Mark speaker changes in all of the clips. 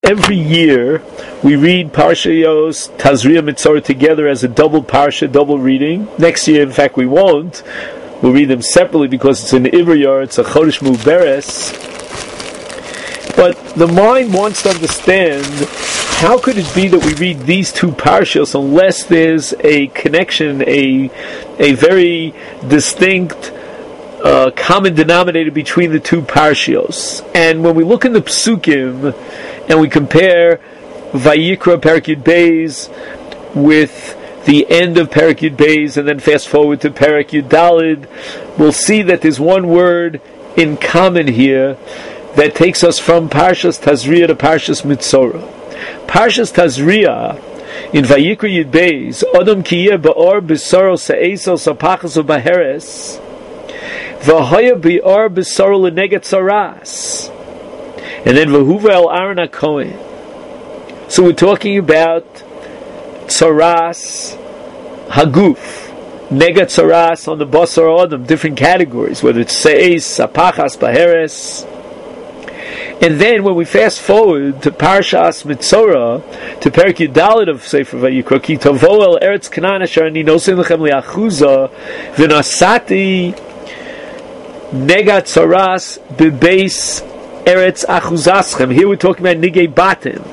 Speaker 1: Every year, we read Parshayos Tazria Mitzorah together as a double parsha, double reading. Next year, in fact, we won't. We'll read them separately because it's an Ivr, it's a Chodesh Muberes. But the mind wants to understand, how could it be that we read these two parshas unless there's a connection, a very distinct common denominator between the two parshios? And when we look in the Psukim and we compare Vayikra Perek Yud Beis with the end of Perek Yud Beis and then fast forward to Perek Yud Daled, we'll see that there's one word in common here that takes us from Parshas Tazria to Parshas Mitzorah. Parshas Tazria in Vayikra Yud Beis, Adam kiyeh ba'or b'saro sa'esel sapachas u'baheres v'haya b'or b'saro l'negat saras, and then v'huva el Aaron HaKohen. So we're talking about Tsaras Haguf, Negat Tsaras on the Basar Adam, different categories, whether it's Se'ez, Sapachas, Baheres. And then when we fast forward to Parshas Mitzorah, to Perek Yud Daled of Sefer Vayikra, Ki tavo el Eretz Canaan asher ani nosen lechem liachuza v'nasati Negat Tsaras b'beis Eretz Achuzaschem. Here we're talking about Nigei Batim.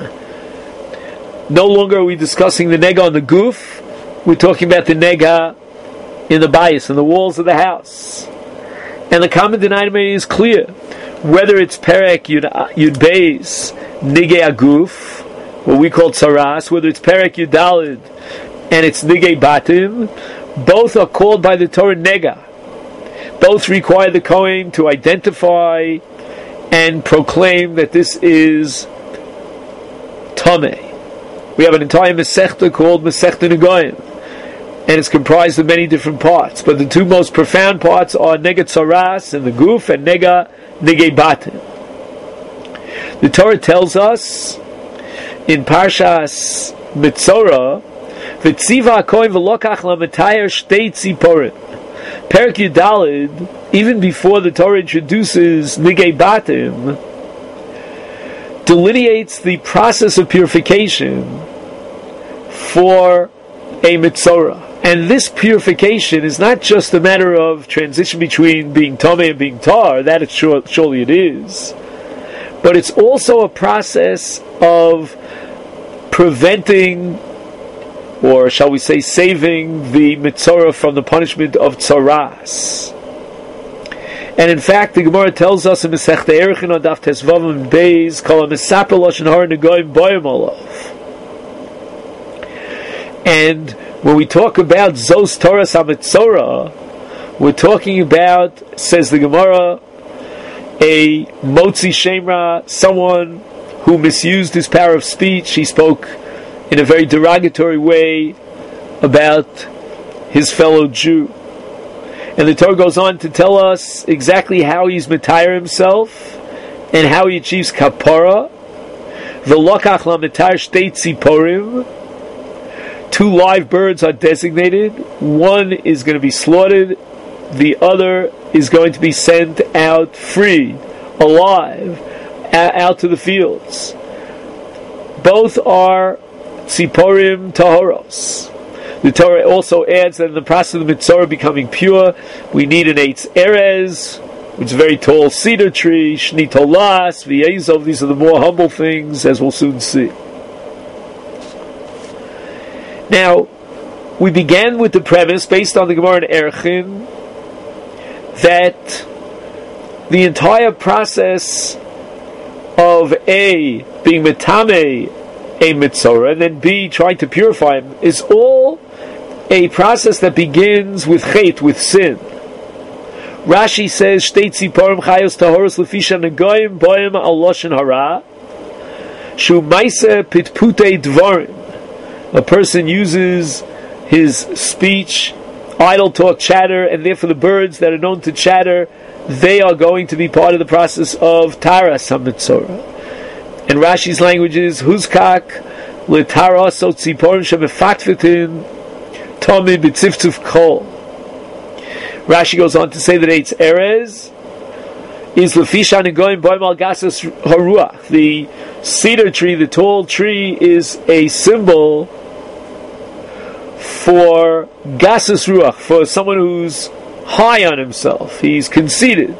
Speaker 1: No longer are we discussing the nega on the goof, we're talking about the nega in the bayis, in the walls of the house. And the common denominator is clear. Whether it's Perek Yud Beis, Nigei Aguf, what we call Tsaras, whether it's Perek Yud Daled, and it's Nigei Batim, both are called by the Torah nega. Both require the Kohen to identify and proclaim that this is Tameh. We have an entire Masechta called Masechta Negoim, and it's comprised of many different parts. But the two most profound parts are Nega Tsaras and the Guf, and Nega Nigei Batim. The Torah tells us in Parshas Mitzorah, V'tziva HaKohen v'lokach lametayr shtei tziporim. Perek Yud Daled, even before the Torah introduces Nigei Batim, delineates the process of purification for a Mitzorah. And this purification is not just a matter of transition between being Tomei and being Tar, that surely it is, but it's also a process of preventing, or shall we say saving, the Mitzorah from the punishment of Tsaras. And in fact, the Gemara tells us in Masechta Erechim on Daf Tesvav and Beis, Kol HaMesaper Lashon Hara Negoim Boyim Olav. And when we talk about Zos Toras HaMitzorah, we're talking about, says the Gemara, a Motzi Shemra, someone who misused his power of speech. He spoke in a very derogatory way about his fellow Jew. And the Torah goes on to tell us exactly how he's Matayr himself and how he achieves Kapara. V'lokach lametayr shtei tziporim. Two live birds are designated. One is going to be slaughtered. The other is going to be sent out free, alive, out to the fields. Both are tziporim tahoros. The Torah also adds that in the process of the Mitzorah becoming pure, we need an Eitz Erez, which is a very tall cedar tree, Shni Tolas, V'yezov. These are the more humble things, as we'll soon see. Now, we began with the premise, based on the Gemara in Erechim, that the entire process of A, being Metame, a Mitzorah, and then B, trying to purify him, is all a process that begins with Chet, with sin. Rashi says, Shtei tziporim chayos tahoros lefisha negoim boim al loshen hara shu maise pitputei dvarim. A person uses his speech, idle talk, chatter, and therefore the birds that are known to chatter, they are going to be part of the process of Taras HaMitzorah. And Rashi's language is Huzkak l'Taras so tziporim shemefatfitin Tomi b'tziftzuf kol. Rashi goes on to say that Eitz Erez is Lefisha Negoim Boim Al Gasas Haruach. The cedar tree, the tall tree, is a symbol for Gasas Ruach, for someone who's high on himself. He's conceited.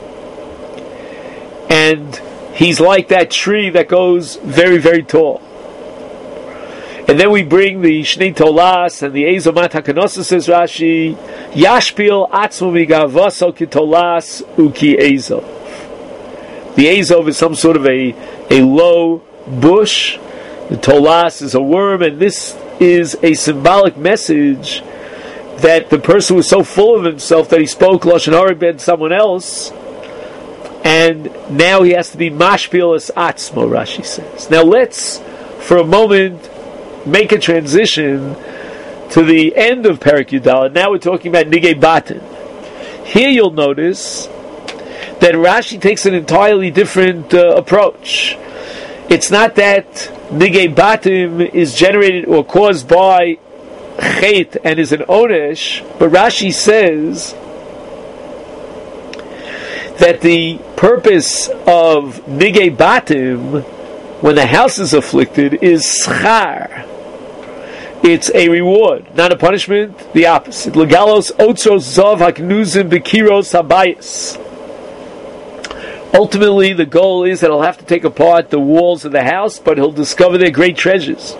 Speaker 1: And he's like that tree that goes very, very tall. And then we bring the Shnei Tolas and the Ezomat HaKanosah, says Rashi, Yashpil Atzmo Migavaso Ki Tolas Uki Ezov. The Ezov is some sort of a low bush. The Tolas is a worm, and this is a symbolic message that the person was so full of himself that he spoke Lashon Hara ben someone else, and now he has to be Mashpil as Atzmo, Rashi says. Now let's, for a moment, make a transition to the end of Perek Yudalad. Now we're talking about Nigei Batim. Here you'll notice that Rashi takes an entirely different approach. It's not that Nigei Batim is generated or caused by Chet and is an Onesh, but Rashi says that the purpose of Nigei Batim, when the house is afflicted, is Schar. It's a reward, not a punishment, the opposite. Legalos Otzros Zov Haknuzim Bekiros Habayis. Ultimately, the goal is that he'll have to take apart the walls of the house, but he'll discover their great treasures.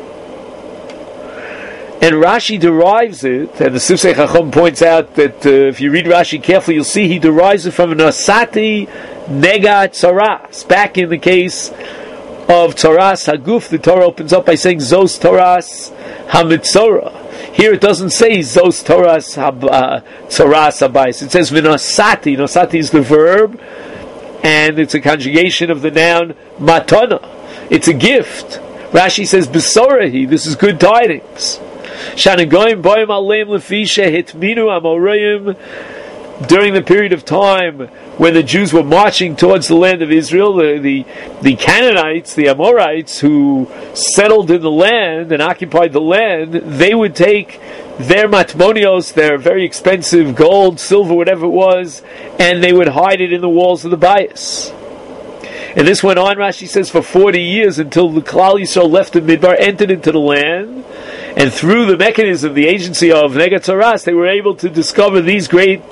Speaker 1: And Rashi derives it, and the Sifsei Chacham points out that if you read Rashi carefully, you'll see he derives it from Nasati Nega Tzaras. Back in the case of Tzaras Haguf, the Torah opens up by saying Zos Tzaras HaMitzorah. Here it doesn't say Zos Tzaras Habayis. It says V'Nasati. Nasati is the verb, and it's a conjugation of the noun matana. It's a gift. Rashi says Besorahi. This is good tidings. Shanagoyim boim aleim lefisha hitminu amoreim. During the period of time when the Jews were marching towards the land of Israel, the Canaanites, the Amorites, who settled in the land and occupied the land, they would take their matmonios, their very expensive gold, silver, whatever it was, and they would hide it in the walls of the bayis. And this went on, Rashi says, for 40 years until the Klal Yisrael left the Midbar, entered into the land, and through the mechanism, the agency of Nega Tzaras, they were able to discover these great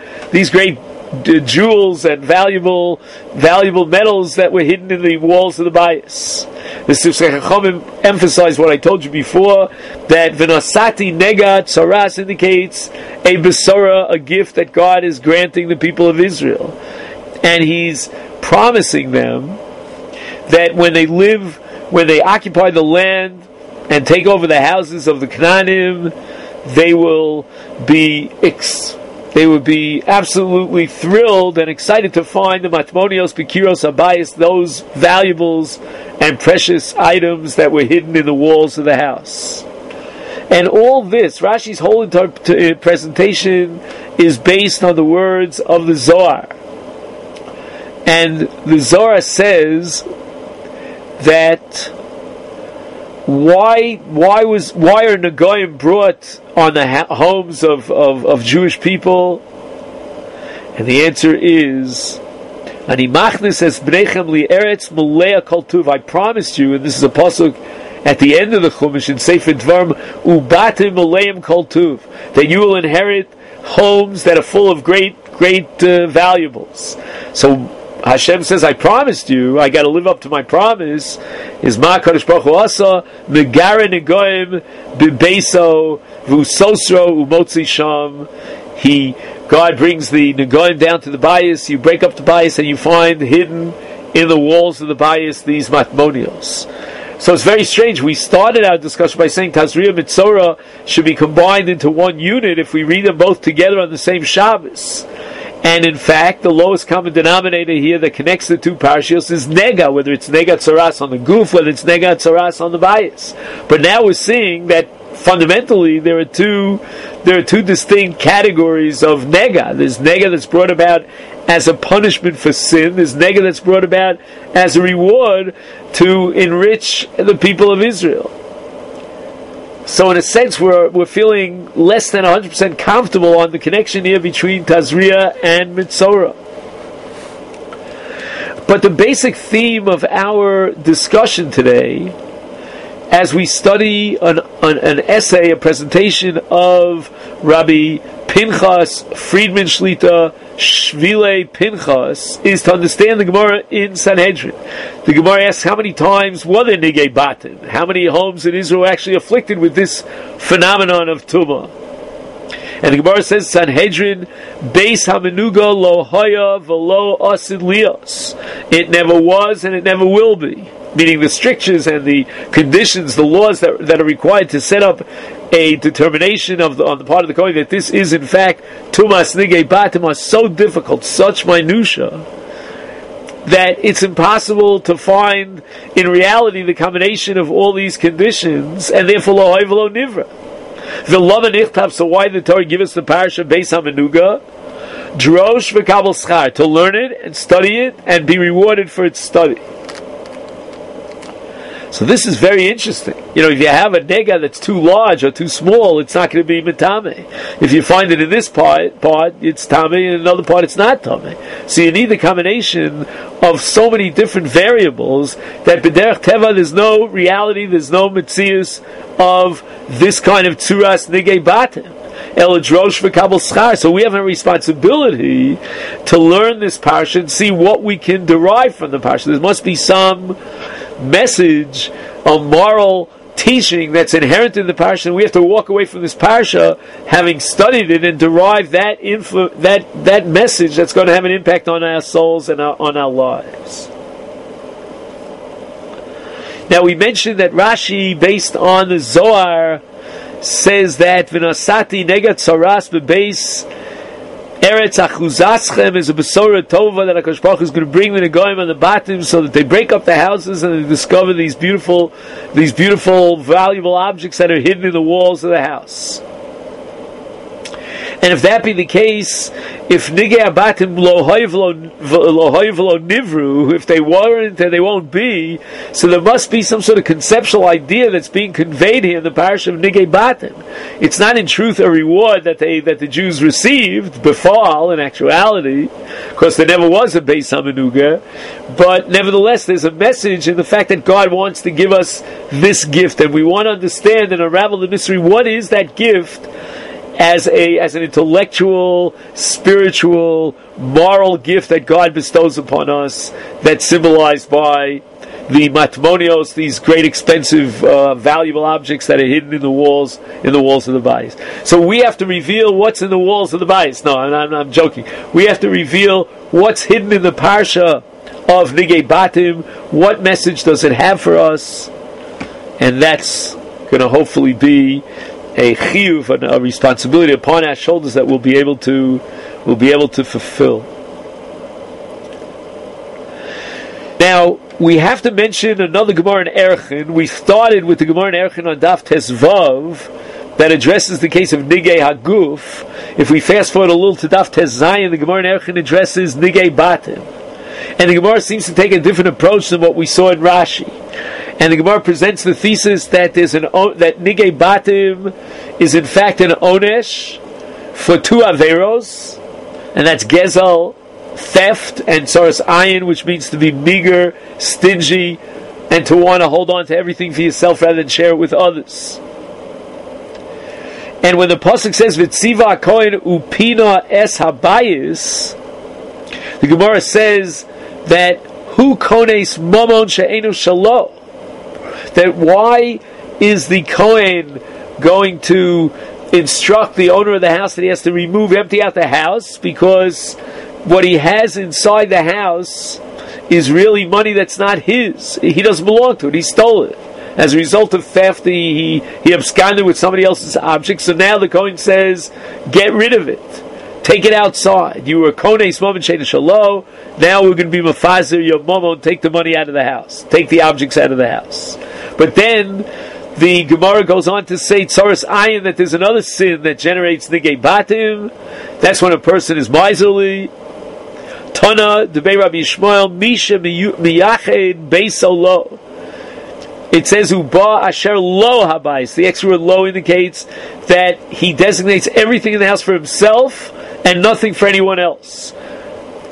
Speaker 1: jewels and valuable metals that were hidden in the walls of the bayis. The Sifsei Chachamim emphasized what I told you before, that V'Nasati Nega Tzaras indicates a Besora, a gift that God is granting the people of Israel. And He's promising them that when they occupy the land and take over the houses of the Canaanim, they will be absolutely thrilled and excited to find the Matmonios Bekiros Habayis, those valuables and precious items that were hidden in the walls of the house. And all this, Rashi's whole presentation is based on the words of the Zohar. And the Zohar says that why are Nagoyim brought on the homes of Jewish people? And the answer is, Ani machnis es bnechem li eretz mulea kol tuv. I promised you, and this is a pasuk at the end of the Chumash in Sefer Dvarim, ubatim muleim kol tuv, that you will inherit homes that are full of great valuables. So Hashem says, I promised you, I got to live up to my promise. Is Ma Kadosh Baruch Hu Asa Megara Negoim B'Beiso V'Usosro Umotzi Sham. God brings the Negoim down to the bayis. You break up the bayis and you find hidden in the walls of the bayis these matmonios. So it's very strange. We started our discussion by saying Tazria and Mitzorah should be combined into one unit if we read them both together on the same Shabbos. And in fact, the lowest common denominator here that connects the two parashiyos is Nega, whether it's Nega Tzaras on the Guf, whether it's Nega Tzaras on the bayis. But now we're seeing that fundamentally there are two distinct categories of Nega. There's Nega that's brought about as a punishment for sin. There's Nega that's brought about as a reward to enrich the people of Israel. So in a sense, we're feeling less than 100% comfortable on the connection here between Tazria and Mitzorah. But the basic theme of our discussion today, as we study an essay, a presentation of Rabbi Pinchas Friedman Shlita Shvile Pinchas, is to understand the Gemara in Sanhedrin. The Gemara asks how many times were there Nigei Batim? How many homes in Israel were actually afflicted with this phenomenon of Tumah? And the Gemara says, Sanhedrin, Beis HaMenuga lo haya v'lo asid lios. It never was and it never will be. Meaning the strictures and the conditions, the laws that are required to set up a determination on the part of the Kohen that this is in fact Tumas Nigei Batim are so difficult, such minutia, that it's impossible to find in reality the combination of all these conditions, and therefore lo hoy v'lo nivra. So why did the Torah give us the parasha Beis HaMenuga? Drosh v'kabel schar, to learn it and study it and be rewarded for its study. So this is very interesting. If you have a nega that's too large or too small, it's not going to be mitame. If you find it in this part it's tame, and in another part it's not tame. So you need the combination of so many different variables that b'derech teva there's no reality, there's no metzius of this kind of tzuras nigei batim. So we have a responsibility to learn this parsha and see what we can derive from the parsha. There must be some message, a moral teaching that's inherent in the parsha, and we have to walk away from this parsha having studied it and derive that message that's going to have an impact on our souls and on our lives. Now we mentioned that Rashi, based on the Zohar, says that v'nasati negat tzaras bebeis eretz achuzaschem is a besora tova that HaKadosh Baruch Hu is going to bring the negoim on the batim so that they break up the houses and they discover these beautiful, valuable objects that are hidden in the walls of the house. And if that be the case, if nigei abatim lo hoy v'lo nivru, if they weren't, they won't be. So there must be some sort of conceptual idea that's being conveyed here in the parish of nigei batim. It's not in truth a reward that the Jews received befall in actuality, because there never was a Beis HaMenuga. But nevertheless, there's a message in the fact that God wants to give us this gift, and we want to understand and unravel the mystery. What is that gift? As an intellectual, spiritual, moral gift that God bestows upon us, that's symbolized by the matmonios, these great, expensive, valuable objects that are hidden in the walls of the bayis. So we have to reveal what's in the walls of the bayis. No, I'm joking. We have to reveal what's hidden in the parsha of Nigei Batim. What message does it have for us? And that's going to hopefully be a chiyuv, a responsibility upon our shoulders that we'll be able to fulfill. Now we have to mention another Gemara in Erchin. We started with the Gemara in Erchin on Daf Tezvav that addresses the case of Nigei Haguf. If we fast forward a little to Daf Tez Zayin, the Gemara in Erchin addresses Nigei Batim, and the Gemara seems to take a different approach than what we saw in Rashi. And the Gemara presents the thesis that that Nigei Batim is in fact an onesh for two averos, and that's gezel, theft, and soros ayin, which means to be meager, stingy, and to want to hold on to everything for yourself rather than share it with others. And when the pasuk says v'tziva kohen upina es habayis, the Gemara says that hu kones momon she'enu shalo. That why is the Kohen going to instruct the owner of the house that he has to empty out the house, because what he has inside the house is really money that's not his. He doesn't belong to it. He stole it. As a result of theft, he absconded with somebody else's object. So now the Kohen says, get rid of it. Take it outside. You were kones momon she'enu shalo. Now we're going to be mafazer your momon. Take the money out of the house. Take the objects out of the house. But then the Gemara goes on to say tzoros ayin, that there's another sin that generates nigei batim. That's when a person is miserly. Tana debei Rabbi Yishmael misha miyached beiso lo. It says uba asher lo habayis. The extra word lo indicates that he designates everything in the house for himself and nothing for anyone else.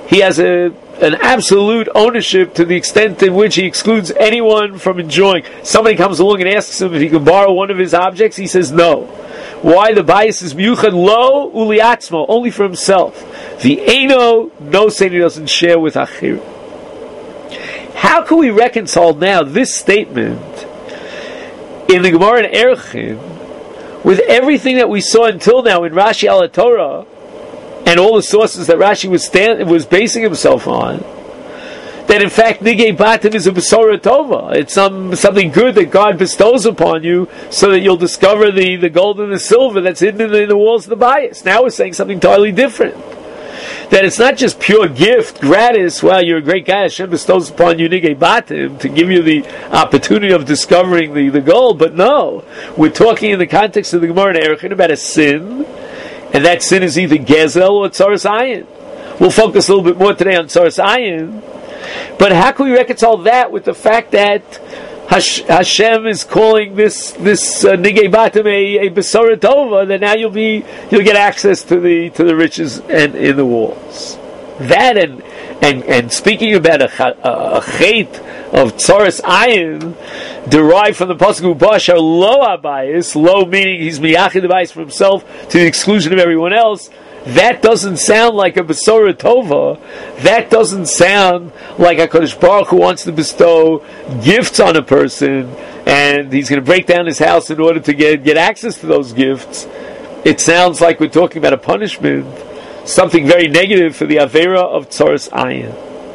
Speaker 1: he has an absolute ownership to the extent in which he excludes anyone from enjoying. Somebody comes along and asks him if he can borrow one of his objects, he says no. Why? The bias is miyuchad lo uliatzmo, only for himself. The eno, no saying he doesn't share with achirim. How can we reconcile now this statement in the Gemara in Erchin with everything that we saw until now in Rashi al Torah and all the sources that Rashi was basing himself on? That in fact Nigei Batim is a Besora Tova. It's something good that God bestows upon you so that you'll discover the gold and the silver that's hidden in the walls of the bias. Now we're saying something totally different. That it's not just pure gift, gratis, well, you're a great guy, Hashem bestows upon you Nigei Batim to give you the opportunity of discovering the gold, but no. We're talking in the context of the Gemara in Erchin about a sin, and that sin is either Gezel or Tzaras Ayin. We'll focus a little bit more today on Tzaras Ayin. But how can we reconcile that with the fact that Hashem is calling this Nigei Batim a Besora Tova, that now you'll get access to the riches and in the walls? That and speaking about a chait of Tzaras Ayin derived from the pasuk Bashar Lo Abayis, Lo meaning he's miyachid the bias for himself to the exclusion of everyone else. That doesn't sound like a Besora Tova. That doesn't sound like HaKadosh Baruch Hu wants to bestow gifts on a person and he's going to break down his house in order to get access to those gifts. It sounds like we're talking about a punishment, something very negative for the Avera of Tzaras Ayin.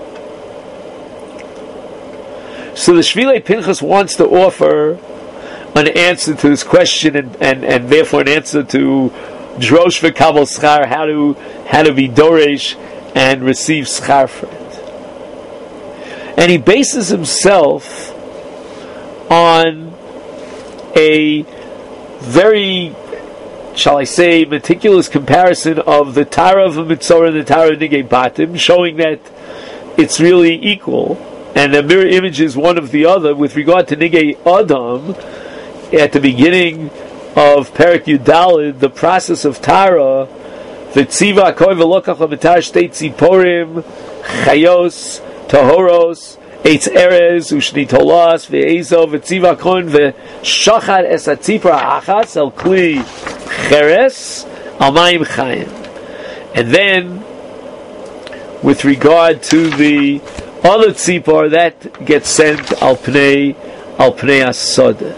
Speaker 1: So the Shvilei Pinchas wants to offer an answer to this question and therefore an answer to Drosh v'kabel schar, how to be doresh and receive schar for it. And he bases himself on a very, shall I say, meticulous comparison of the Tara of Mitzorah and the Tara of Nigei Batim, showing that it's really equal, and the mirror image is one of the other. With regard to Nigei Adam, at the beginning of Perek Yudalid, the process of Tara, V'tziva koi v'lokach l'mitar shtei tziporim, chayos, tohoros, eitz erez, ushni tolas, v'ezo, v'tziva koi v'shachad es hatzipra achas, el kli cheres, al mayim chayim. And then, with regard to the other tzipor, that gets sent al pnei asodeh.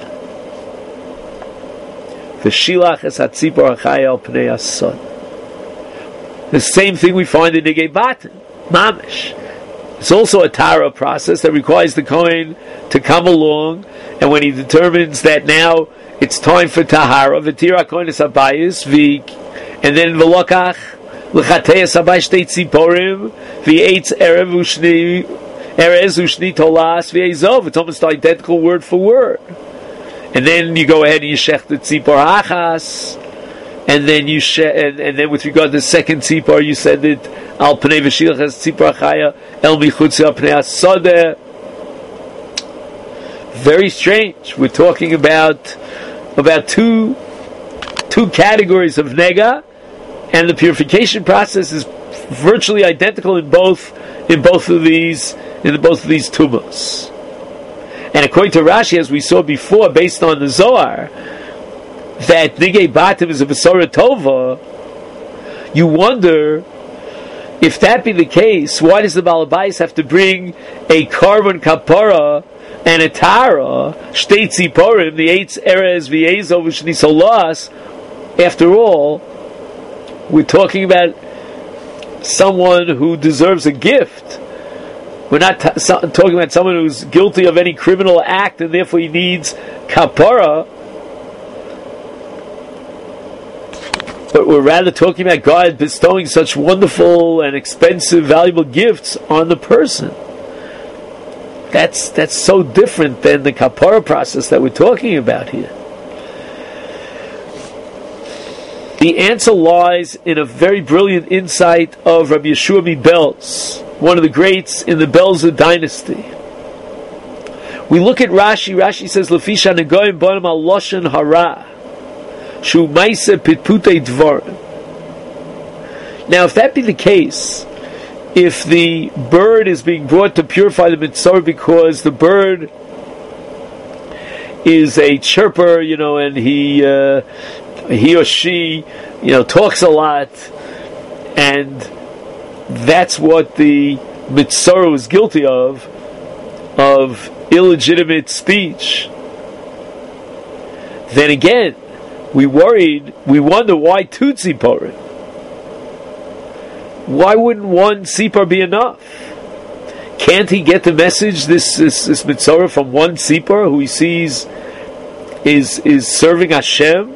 Speaker 1: The shilach es hatzipor achaya al pnei asod. The same thing we find in Nigei Batim, mamish. It's also a Tara process that requires the Kohen to come along, and when he determines that now it's time for Tahara, v'tira Kohen es habayis, and then v'lokach l'chateis habayis shtei tziporim, v'eitz erev ushni erez ushni tolas v'ezov. It's almost identical word for word. And then you go ahead and you shech the tzipor achas, and then you and then with regard to the second tzipor, you said it al pnei v'shilach es tzipor achaya el michutz al pnei asodeh. Very strange. We're talking about two categories of nega, and the purification process is virtually identical in both of these tumos. And according to Rashi, as we saw before, based on the Zohar, that Nigei Batim is a Besora Tova, you wonder, if that be the case, why does the Baal Bayis have to bring a carbon kapara and a tara, shtei tziporim, the eitz erez v'ezo v'shnisolas? After all, we're talking about someone who deserves a gift. We're not talking about someone who's guilty of any criminal act and therefore he needs kapara. But we're rather talking about God bestowing such wonderful and expensive, valuable gifts on the person. That's so different than the kapara process that we're talking about here. The answer lies in a very brilliant insight of Rabbi Yeshua Mibelz, one of the greats in the Belzer dynasty. We look at Rashi. Rashi says, "Lefisha negoim bonim al loshen hara, shu ma'aseh pitputei dvarim." Now, if that be the case, if the bird is being brought to purify the mitzvah because the bird is a chirper, and he or she, talks a lot, and that's what the mitzvah is guilty of illegitimate speech, then again, we wonder why two tziporim? Why wouldn't one tzipor be enough? Can't he get the message, this mitzvah, from one tzipor who he sees is serving Hashem,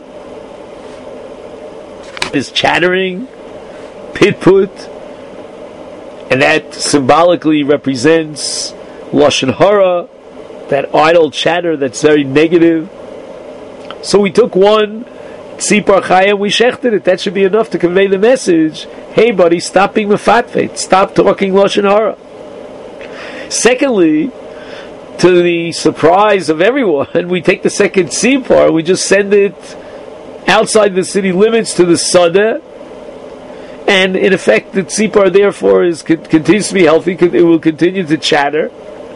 Speaker 1: is chattering, pitput, and that symbolically represents lashon hara, that idle chatter that's very negative. So we took one tzipor chaya and we shechted it. That should be enough to convey the message. Hey, buddy, stop being mefatfet. Stop talking lashon hara. Secondly, to the surprise of everyone, we take the second tzipor and we just send it outside the city limits to the Sadeh, and in effect the tzipor therefore continues to be healthy. It will continue to chatter.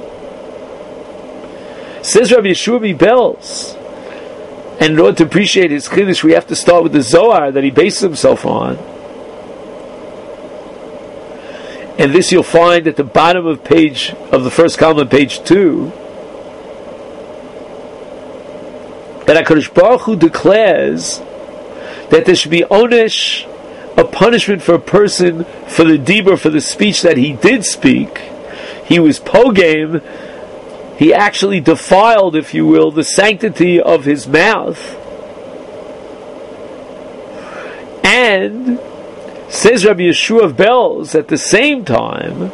Speaker 1: Says Rabbi Yeshua Belz, and in order to appreciate his chiddush, we have to start with the Zohar that he bases himself on. And this you'll find at the bottom of the first column, page 2, that HaKadosh Baruch Hu declares that there should be onesh, a punishment for a person for the dibur, for the speech that he did speak. He was pogam. He actually defiled, if you will, the sanctity of his mouth. And says Rabbi Yeshua Belz, at the same time,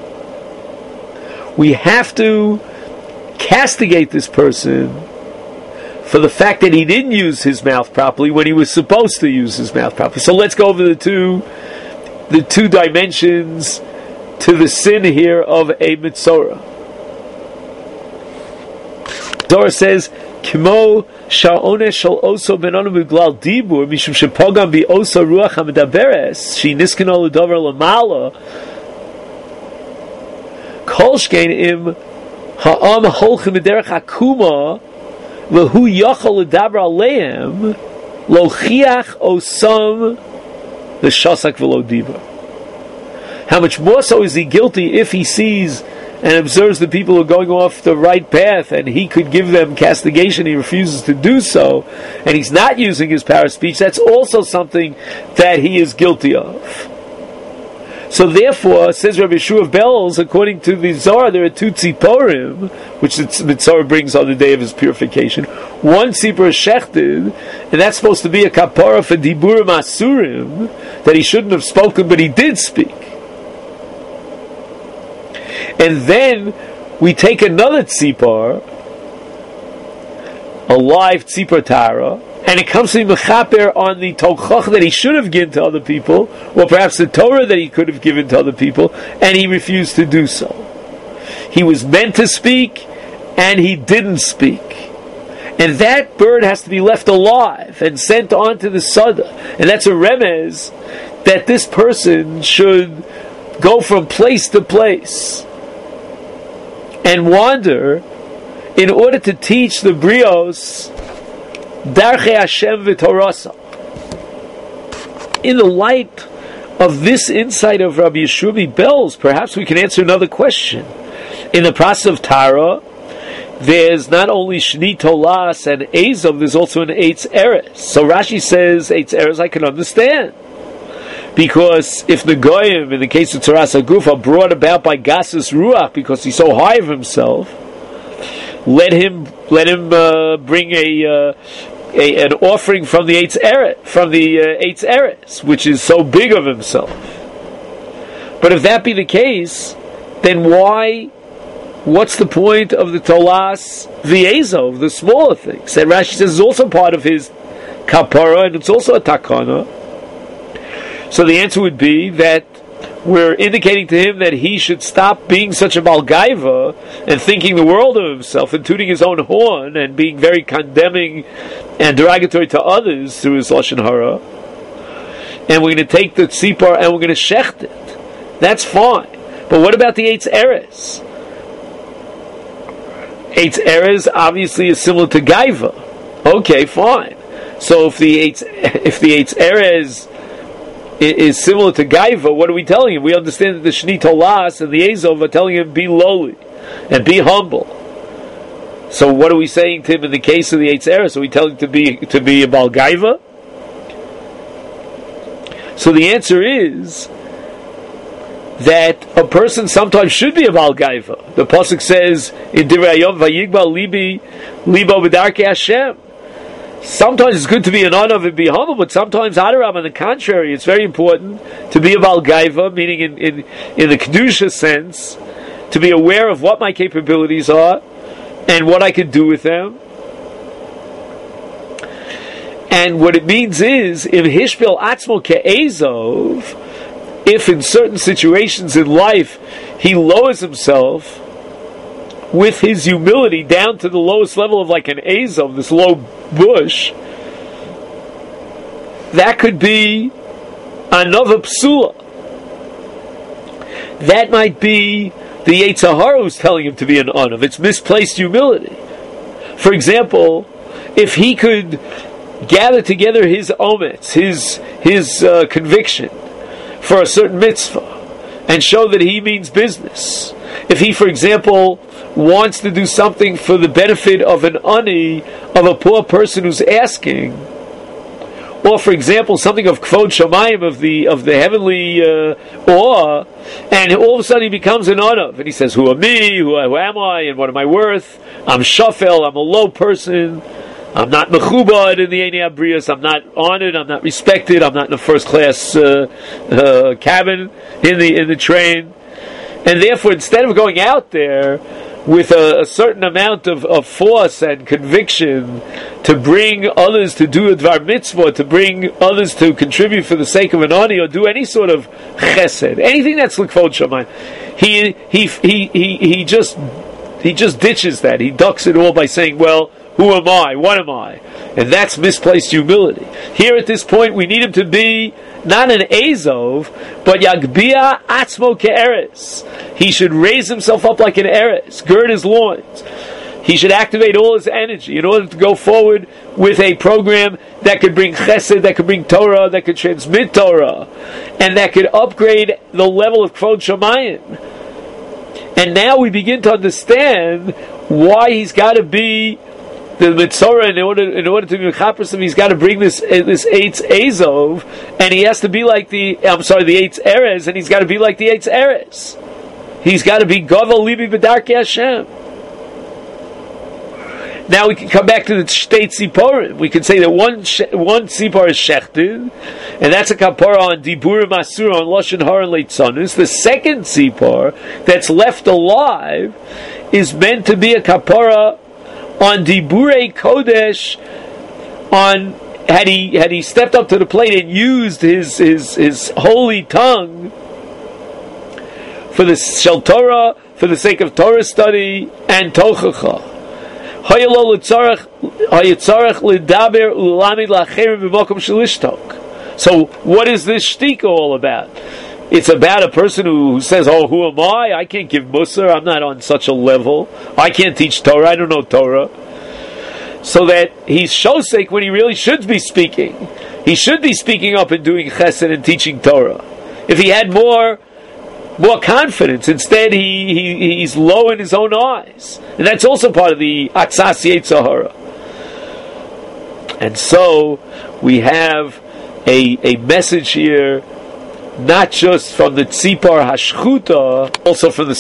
Speaker 1: we have to castigate this person for the fact that he didn't use his mouth properly when he was supposed to use his mouth properly. So let's go over the two dimensions to the sin here of a mitzorah. Torah says, "Kimo sha'onesh shel oso benanu b'glal dibur mishum shepogam bi oso ruach ha'medaberes she niskeno l'dover l'mala kol shkein im ha'am holchem b'derech hakuma v'hu yachol l'daber aleim lo chiach osam l'shasak v'lo dibur." How much more so is he guilty if he sees and observes the people who are going off the right path, and he could give them castigation, he refuses to do so, and he's not using his power of speech. That's also something that he is guilty of. So therefore, says Rabbi Yeshua Belz, according to the Zohar, there are two tziporim, which the Mitzvah brings on the day of his purification. One tzipor is shechted, and that's supposed to be a kapara for diburim asurim, that he shouldn't have spoken, but he did speak. And then we take another tzipor, a live tzipor tara, and it comes to mechaper on the tochach that he should have given to other people, or perhaps the Torah that he could have given to other people, and he refused to do so. He was meant to speak, and he didn't speak. And that bird has to be left alive and sent on to the Sada. And that's a remez that this person should go from place to place and wander in order to teach the brios Darchei Hashem v'Torasa. In the light of this insight of Rabbi Yeshua Belz, perhaps we can answer another question. In the process of Tara, there's not only Shni Tolas and Ezov, there's also an Eitz Eres. So Rashi says Eitz Eres I can understand. Because if the Goyim, in the case of Tzaras HaGuf, are brought about by Gasus Ruach, because he's so high of himself, let him bring an offering from the Eitz Eres, which is so big of himself. But if that be the case, then what's the point of the Tolas V'ezov, the smaller things? And Rashi says it's also part of his kapara, and it's also a takana. So the answer would be that we're indicating to him that he should stop being such a malgaiva and thinking the world of himself and tooting his own horn and being very condemning and derogatory to others through his lashon hara. And we're going to take the tzipor and we're going to shecht it. That's fine. But what about the Eitz Eres? Eitz Eres obviously is similar to Gaiva. Okay, fine. So if the Eitz Eres is similar to Gaiva, what are we telling him? We understand that the Shni Tolas and the Ezov are telling him be lowly and be humble. So what are we saying to him in the case of the Eitz Eres? Are we telling him to be a Baal Gaiva? So the answer is that a person sometimes should be a Baal Gaiva. The pasuk says in Divrei Hayom, "Vayigbal libo b'darkei Hashem." Sometimes it's good to be an Anav and be humble, but sometimes Adarab, on the contrary, it's very important to be a Baal Gaiva, meaning in the Kedusha sense, to be aware of what my capabilities are and what I can do with them. And what it means is, if Hishpil Atzmo Ke'ezov, if in certain situations in life he lowers himself with his humility down to the lowest level of like an Ezov, this low bush, that could be another psula. That might be the Yetzer Hara who's telling him to be an Anav. It's misplaced humility. For example, if he could gather together his omets, his conviction for a certain mitzvah, and show that he means business. If he, for example, wants to do something for the benefit of an ani, of a poor person who's asking, or for example, something of kvod shamayim, of the heavenly awe, and all of a sudden he becomes an anav, and he says, "Who am me? Who am I? And what am I worth? I'm shafel. I'm a low person. I'm not mechubad in the Einei Abrius. I'm not honored. I'm not respected. I'm not in a first class cabin in the train." And therefore, instead of going out there with a certain amount of force and conviction to bring others to do a dvar mitzvah, to bring others to contribute for the sake of an ani, or do any sort of chesed, anything that's l'kvod shamayim, he just ditches that. He ducks it all by saying, "Well, who am I? What am I?" And that's misplaced humility. Here at this point, we need him to be not an Ezov, but Yagbia Atzmo Ke'eres. He should raise himself up like an Eres, gird his loins. He should activate all his energy in order to go forward with a program that could bring chesed, that could bring Torah, that could transmit Torah, and that could upgrade the level of Kvod Shamayim. And now we begin to understand why he's got to be the Mitzorah, in order to be Mechapersim, he's got to bring this Eitz Ezov, and he has to be like the Eitz Eres, and he's got to be like the Eitz Eres. He's got to be Gaval Libi B'darkei Hashem. Now we can come back to the Shtei Tziporim. We can say that one Tzipor is Shechted, and that's a Kapara on Diburim Asur, on Lashon Hara and Leitzanus. The second Tzipor that's left alive is meant to be a Kapara on Diburei Kodesh, on had he stepped up to the plate and used his holy tongue for the Shel Torah, for the sake of Torah study and Tochacha. So what is this shtika all about? It's about a person who says, "Oh, who am I? I can't give Musar. I'm not on such a level. I can't teach Torah. I don't know Torah." So that he's shosek when he really should be speaking. He should be speaking up and doing chesed and teaching Torah. If he had more confidence, instead he's low in his own eyes, and that's also part of the atzas Yetzer Hara. And so we have a message here, not just from the Tzipor Hashchuta, also from the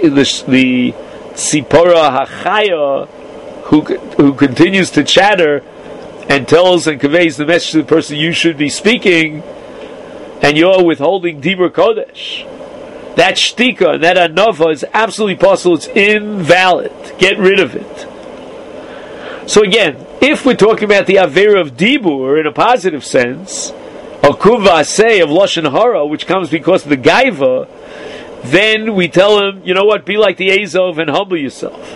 Speaker 1: Tzipora Hachaya, who continues to chatter and tells and conveys the message to the person, you should be speaking, and you're withholding Dibur Kodesh. That shtika, that anova is absolutely possible. It's invalid. Get rid of it. So again, if we're talking about the Avera of Dibur in a positive sense, or Kuvaseh of Lashon Hara, which comes because of the Gaiva, then we tell him, you know what, be like the Ezov and humble yourself.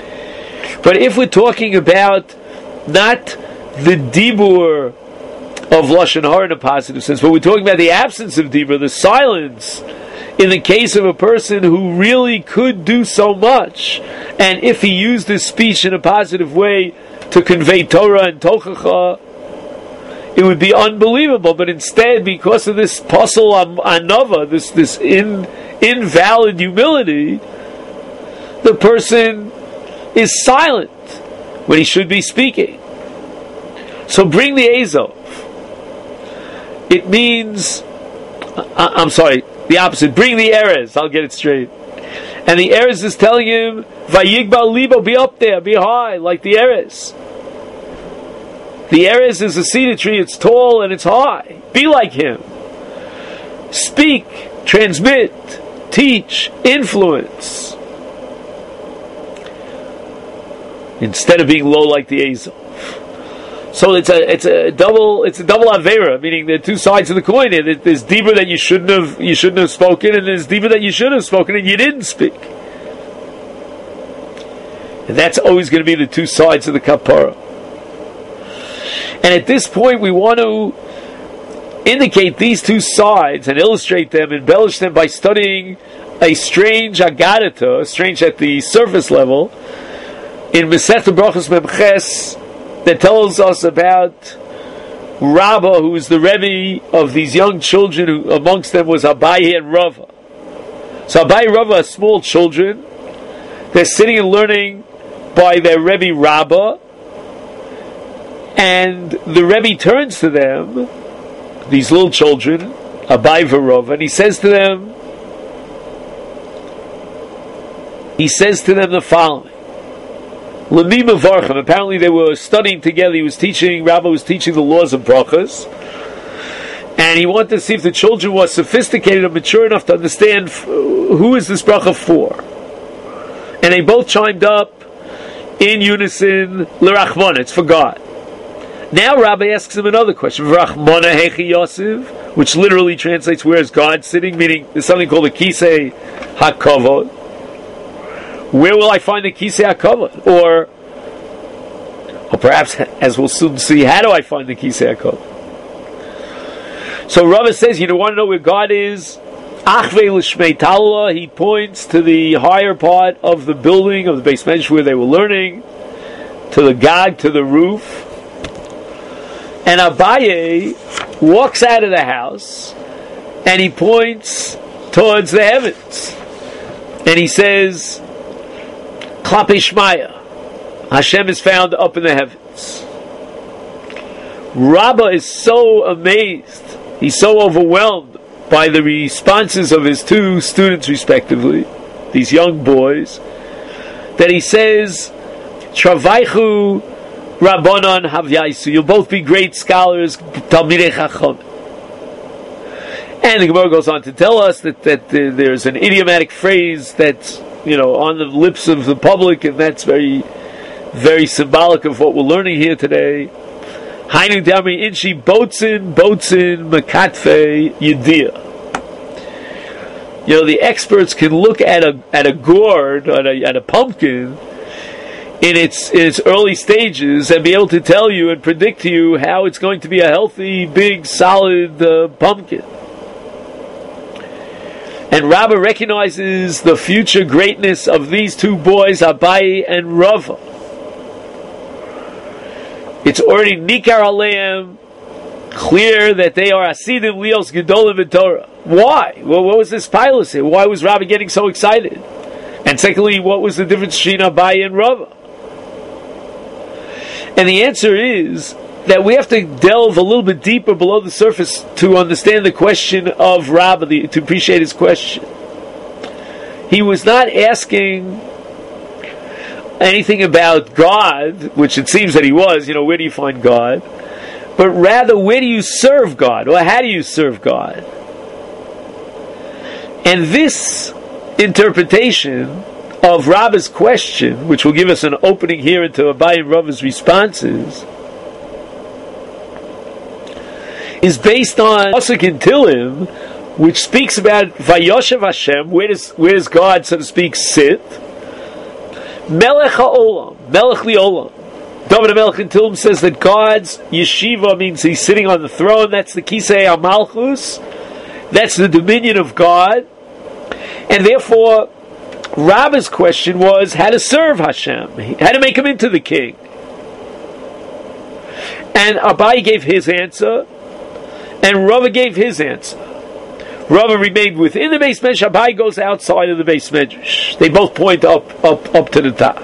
Speaker 1: But if we're talking about not the Dibur of Lashon Hara in a positive sense, but we're talking about the absence of Dibra, the silence, in the case of a person who really could do so much, and if he used his speech in a positive way to convey Torah and Tochacha, it would be unbelievable. But instead, because of this Pasal Anava, this invalid humility, the person is silent when he should be speaking. So bring the Azov. It means, I'm sorry, the opposite. Bring the Erez. I'll get it straight. And the Erez is telling him, Vayigbal Libo, be up there, be high, like the Erez. The Erez is a cedar tree, it's tall and it's high. Be like him. Speak, transmit, teach, influence. Instead of being low like the Azov. So it's a double avera, meaning there are two sides of the coin here. There's Dibra that you shouldn't have spoken, and there's Dibra that you should have spoken and you didn't speak. And that's always going to be the two sides of the kapara. And at this point we want to indicate these two sides and illustrate them, embellish them by studying a strange agadata, strange at the surface level, in Masechta Brachos Memches, that tells us about Rabbah, who is the Rebbe of these young children, who amongst them was Abaye and Rava. So Abaye and Rava are small children. They're sitting and learning by their Rebbe Rabbah, and the Rebbe turns to them, these little children, Abaye and Rava, and he says to them the following. Apparently they were studying together. Rabbah was teaching the laws of brachas, and he wanted to see if the children were sophisticated and mature enough to understand who is this bracha for. And they both chimed up in unison, L'Rachmana, it's for God. Now Rabbi asks him another question, V'Rachmana Hechi Yosef, which literally translates, where is God sitting? Meaning there's something called the Kisei HaKavod. Where will I find the Kisei HaKavod? Or perhaps, as we'll soon see, how do I find the Kisei HaKavod? So Rava says, you want to know where God is? Achvei l'shmei Tallah, he points to the higher part of the building, of the base medrash where they were learning, to the gag, to the roof. And Abaye walks out of the house, and he points towards the heavens. And he says, Klape Shmaya, Hashem is found up in the heavens. Rabbah is so amazed, he's so overwhelmed by the responses of his two students respectively, these young boys, that he says, Travaichu Rabbanon Havyaisu, you'll both be great scholars, Talmidei Chacham. And the Gemara goes on to tell us that there's an idiomatic phrase that's on the lips of the public, and that's very, very symbolic of what we're learning here today. Hainu Damri Inchi Botzin Makatfe Yediyah. The experts can look at a gourd, at a pumpkin, in its early stages, and be able to tell you and predict to you how it's going to be a healthy, big, solid pumpkin. And Rabbah recognizes the future greatness of these two boys, Abaye and Rava. It's already Nikar Aleim, clear that they are Asidim Lios Gedolim V'Torah. Why? Well, what was this pilot here? Why was Rabbah getting so excited? And secondly, what was the difference between Abaye and Rava? And the answer is that we have to delve a little bit deeper below the surface to understand the question of Rabbah, to appreciate his question. He was not asking anything about God, which it seems that he was, where do you find God? But rather, where do you serve God? Or how do you serve God? And this interpretation of Rabbah's question, which will give us an opening here into Abaye and Rava's responses, is based on Pasuk in Tilim, which speaks about Vayoshev Hashem. Where does God, so to speak, sit? Melech ha'olam, Melech li'olam. David HaMelech in Tehillim says that God's yeshiva means he's sitting on the throne. That's the Kisei HaMalchus. That's the dominion of God. And therefore, Rabba's question was how to serve Hashem, how to make him into the king. And Abai gave his answer, and Rava gave his answer. Rava remained within the Beis Medrash, Abai goes outside of the Beis Medrash. They both point up to the top.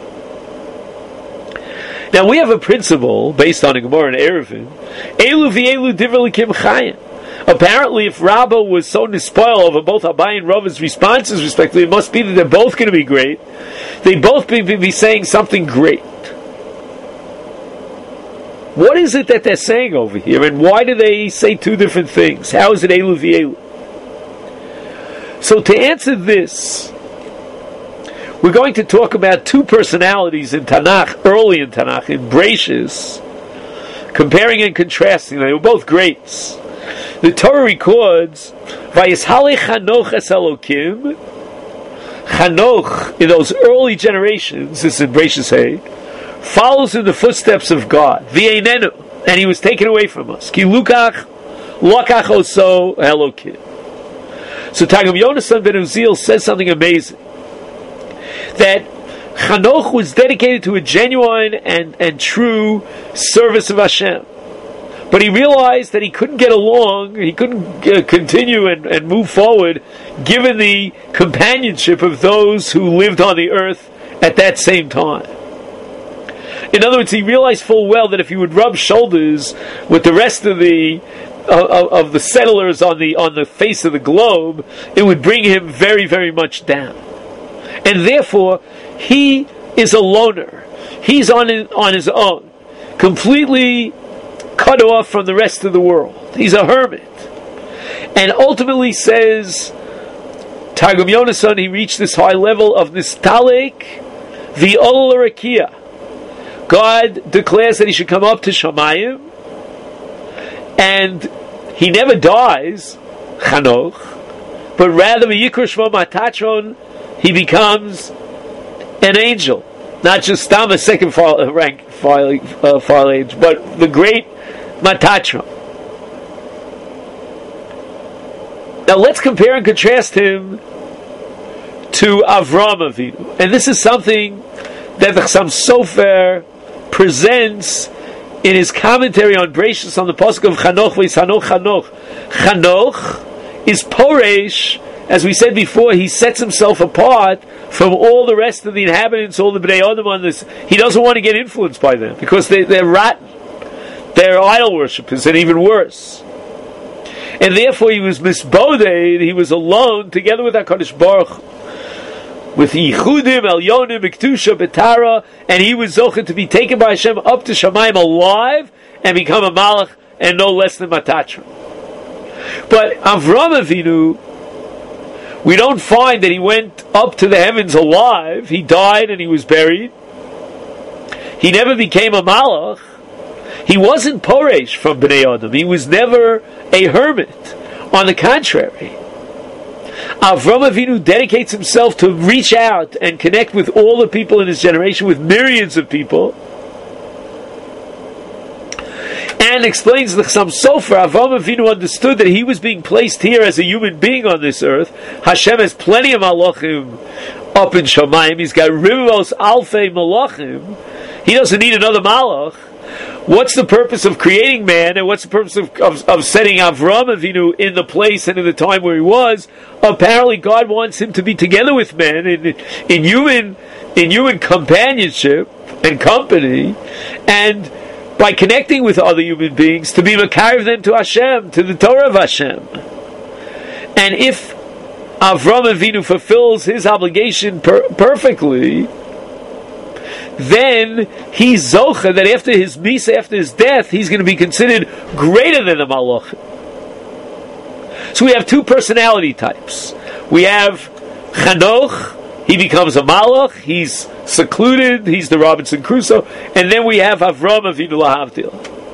Speaker 1: Now we have a principle based on a Gemara in Eruvin. Elu v'elu divrei Elokim chayim. Apparently, if Rabba was so nispoil over both Abai and Rava's responses, respectively, it must be that they're both going to be great. They both be saying something great. What is it that they're saying over here, and why do they say two different things? How is it Elu v'elu? So to answer this, we're going to talk about two personalities in Tanakh, early in Tanakh, in Bereishis, comparing and contrasting. They were both greats. The Torah records, Vayishalech Chanoch es Elokim. Chanoch, in those early generations, this is in Bereishis Hay, follows in the footsteps of God. V'einenu, and he was taken away from us. Ki lukach oso Elokim. So Targum Yonasan ben Uziel says something amazing. That Chanoch was dedicated to a genuine and true service of Hashem. But he realized that he couldn't get along, he couldn't continue and move forward given the companionship of those who lived on the earth at that same time. In other words, he realized full well that if he would rub shoulders with the rest of the settlers on the face of the globe, it would bring him very, very much down. And therefore, he is a loner. He's on his own, completely cut off from the rest of the world. He's a hermit. And ultimately says, Targum Yonasan, he reached this high level of Nistalek V'ol Rakia. God declares that he should come up to Shamayim, and he never dies, Chanoch, but rather V'yikra Shmo Matatron, he becomes an angel, not just Stam, a second rank file age, but the great Matatron. Now let's compare and contrast him to Avram Avinu, and this is something that the Chassam Sofer presents in his commentary on Bereishis on the pasuk of Chanoch v'Hanoch Chanoch. Chanoch is Poresh. As we said before, he sets himself apart from all the rest of the inhabitants, all the Bnei Adam on this. He doesn't want to get influenced by them because they're rotten. They're idol worshippers, and even worse. And therefore he was misboded, he was alone together with HaKadosh Baruch Hu, with Yichudim, Elyonim, Iktusha, Betara, and he was zocheh to be taken by Hashem up to Shamayim alive and become a Malach and no less than Matatron. But Avram Avinu, we don't find that he went up to the heavens alive. He died and he was buried. He never became a Malach. He wasn't Poresh from Bnei Adam. He was never a hermit. On the contrary, Avram Avinu dedicates himself to reach out and connect with all the people in his generation, with myriads of people, and explains the Chassam Sofer. Avram Avinu understood that he was being placed here as a human being on this earth. Hashem has plenty of malachim up in Shamayim. He's got rivos alfei malachim. He doesn't need another malach. What's the purpose of creating man, and what's the purpose of setting Avram Avinu in the place and in the time where he was? Apparently God wants him to be together with men in human companionship and company, and by connecting with other human beings, to be makarev them to Hashem, to the Torah of Hashem. And if Avram Avinu fulfills his obligation perfectly, then he's zocha that after his misa, after his death, he's going to be considered greater than the malach. So we have two personality types. We have Chanoch, he becomes a malach, he's secluded, he's the Robinson Crusoe, and then we have Avram Avinu lahavdil.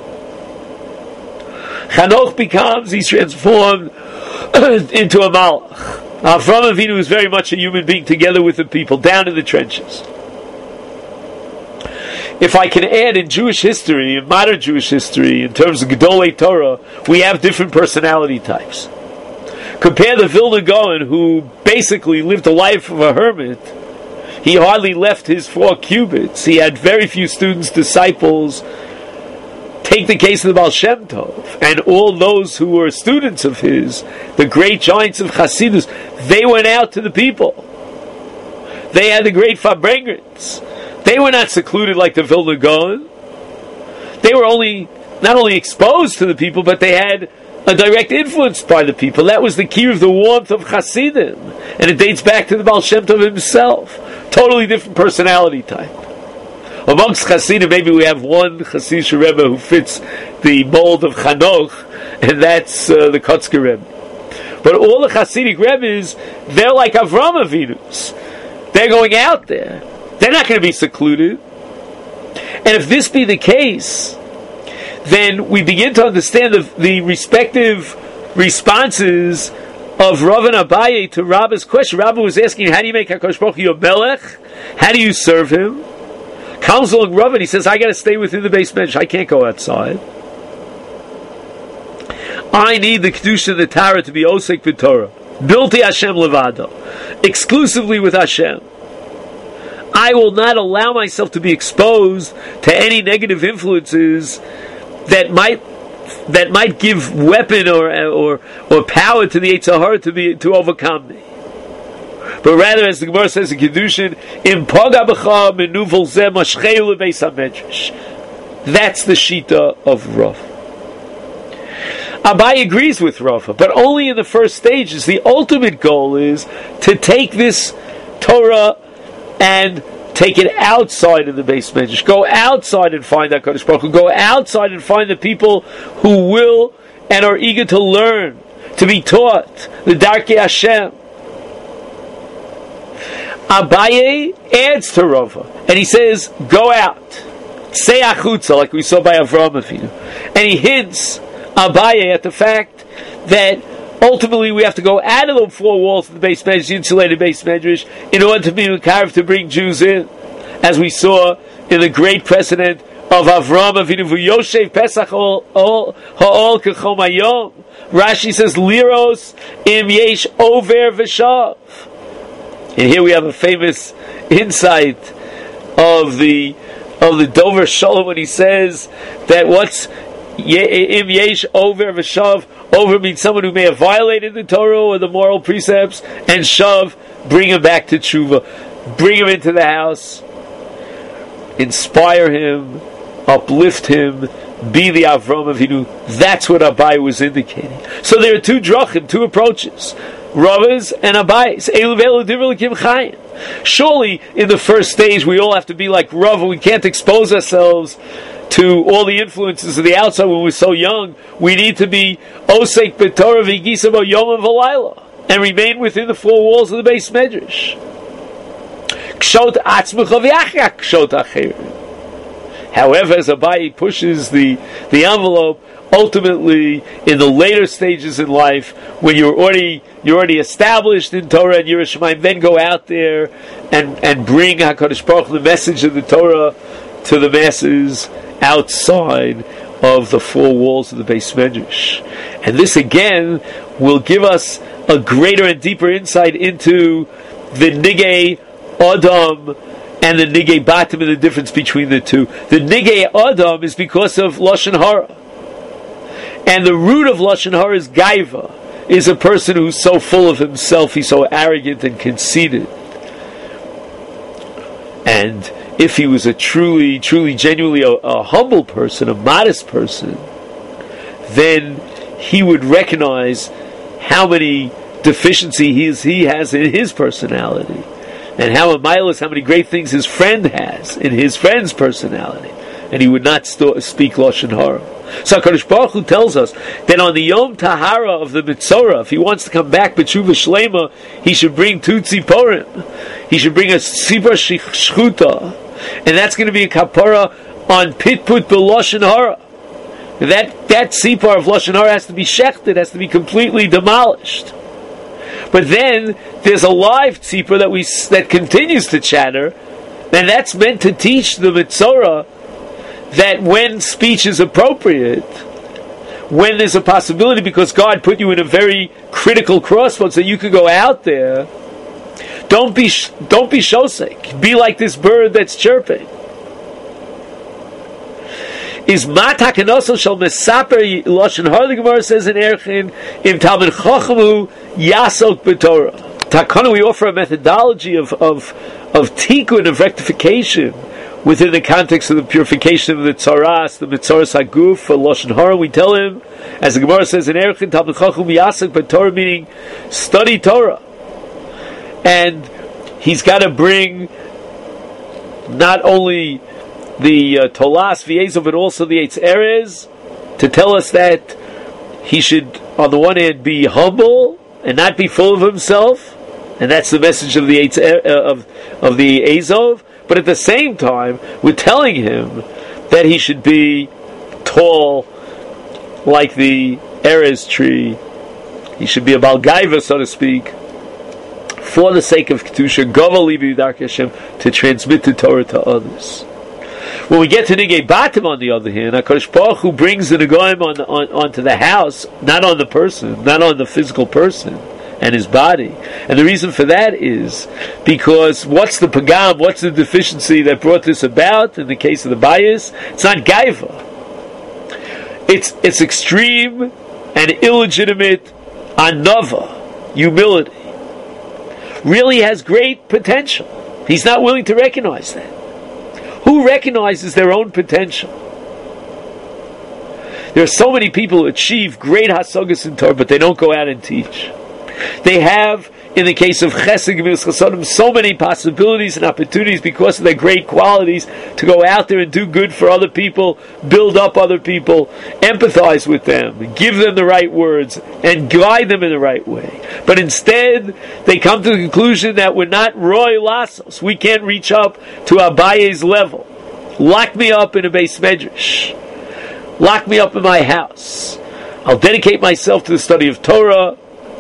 Speaker 1: Chanoch he's transformed into a malach. Avram Avinu is very much a human being together with the people, down in the trenches. if I can add in Jewish history, in modern Jewish history, in terms of Gedolei Torah, we have different personality types. Compare the Vilna Gaon, who basically lived the life of a hermit. He hardly left his 4 cubits. He had very few students, disciples. Take the case of the Baal Shem Tov, and all those who were students of his, the great giants of Hasidus, they went out to the people. They had the great Farbrengens. They were not secluded like the Vilna Gaon. They were not only exposed to the people, but they had a direct influence by the people. That was the key of the warmth of Hasidim, and it dates back to the Baal Shem Tov himself. Totally different personality type. Amongst Hasidim, maybe we have one Hasidic Rebbe who fits the mold of Chanoch, and that's the Kotzker Rebbe. But all the Hasidic Rebbes, they're like Avram Avinu's. They're going out there. They're not going to be secluded. And if this be the case, then we begin to understand the respective responses of Rav and Abaye to Rabba's question. Rabba was asking, how do you make HaKadosh Baruch Hu your melech? How do you serve him? Comes along Rav and he says, I got to stay within the base bench. I can't go outside. I need the Kedusha and the Torah to be Osek B'Torah. Bilti Hashem Levado. Exclusively with Hashem. I will not allow myself to be exposed to any negative influences that might give weapon or power to the Yetzer Hara to overcome me. But rather, as the Gemara says in Kedushin, Im Paga B'cha Menuvel Zeh Mashcheu Lebeis HaMedrash. That's the Shita of Rav. Abai agrees with Rav, but only in the first stages. The ultimate goal is to take this Torah and take it outside of the base medrash. Go outside and find HaKadosh Baruch Hu. Go outside and find the people who will and are eager to learn, to be taught the Darkei Hashem. Abaye adds to Rava, and he says, go out. Say achutza, like we saw by Avraham Avinu. And he hints Abaye at the fact that ultimately we have to go out of the 4 walls of the base medrash, the insulated base medrash, in order to be carved to bring Jews in. As we saw in the great precedent of Avraham Avinu, Yoshev Pesach Ha'ol Kechom Hayom. Rashi says, Liros im yesh over v'shav. And here we have a famous insight of the Dover Shalom when he says that what's im yesh over v'shav. Over means someone who may have violated the Torah or the moral precepts, and shav, bring him back to tshuva, bring him into the house, inspire him, uplift him, be the Avram Avinu. That's what Abai was indicating. So there are 2 drachim, 2 approaches. Ravas and Abais. Surely, in the first stage, we all have to be like Rav. We can't expose ourselves to all the influences of the outside when we're so young. We need to be Osek B'Torah V'Yigisa Bo Yom V'Layla and remain within the 4 walls of the base medrash. However, as Abai pushes the envelope, ultimately in the later stages in life, when you're already established in Torah and Yerushalayim, then go out there and bring HaKadosh Baruch Hu, the message of the Torah, to the masses outside of the 4 walls of the base medrash. And this again will give us a greater and deeper insight into the Nigei Adam and the Nigei Batim and the difference between the 2. The Nigei Adam is because of Lashon Hara. And the root of Lashon Hara is Gaiva, is a person who's so full of himself, he's so arrogant and conceited. And if he was a truly, genuinely a humble person, a modest person, then he would recognize how many deficiencies he has in his personality, and how many great things his friend has in his friend's personality, and he would not speak Lashon Hara. So HaKadosh Baruch Hu tells us that on the Yom Tahara of the Mitzorah, if he wants to come back b'tshuva shlema, he should bring 2 tziporim. He should bring a tzipor shchuta, and that's going to be a kapara on pitput b'Lashon Hara. That tzipor of Lashon Hara has to be shechted, has to be completely demolished. But then there's a live tzipor that continues to chatter, And that's meant to teach the Mitzorah that when speech is appropriate, when there's a possibility, because God put you in a very critical crossroads, that you could go out there, don't be shosek. Be like this bird that's chirping. Is matakanoso shel mesaper lashon har. The Gemara says in Erchin, im talmid chachmu yasok b'Torah. Takana, we offer a methodology of tikkun, of rectification, within the context of the purification of the tzaras, the mitzaras haguf for lashon hara. We tell him, as the Gemara says in Erchin, talmid chachmu yasok b'Torah, meaning study Torah, and he's got to bring not only the Tolas V'ezov, but also the Eitz Erez, to tell us that he should, on the one hand, be humble and not be full of himself, and that's the message of the Eitz of the Ezov. But at the same time, we're telling him that he should be tall, like the Erez tree. He should be a Balgaiva, so to speak, for the sake of Kedusha, Gova Libi Dark Hashem, to transmit the Torah to others. When we get to Nigei Batim, on the other hand, HaKadosh Baruch Hu brings the Negoim onto the house, not on the person, not on the physical person and his body. And the reason for that is because what's the pagam, what's the deficiency that brought this about in the case of the bias? It's not gaiva. It's extreme and illegitimate anava, humility. Really has great potential. He's not willing to recognize that. Who recognizes their own potential? There are so many people who achieve great hasagas in Torah, but they don't go out and teach. They have, in the case of Chesed Gemilas Chasadim, so many possibilities and opportunities because of their great qualities to go out there and do good for other people, build up other people, empathize with them, give them the right words, and guide them in the right way. But instead, they come to the conclusion that we're not Roy Lassos. We can't reach up to Abaye's level. Lock me up in a Beis Medrash. Lock me up in my house. I'll dedicate myself to the study of Torah,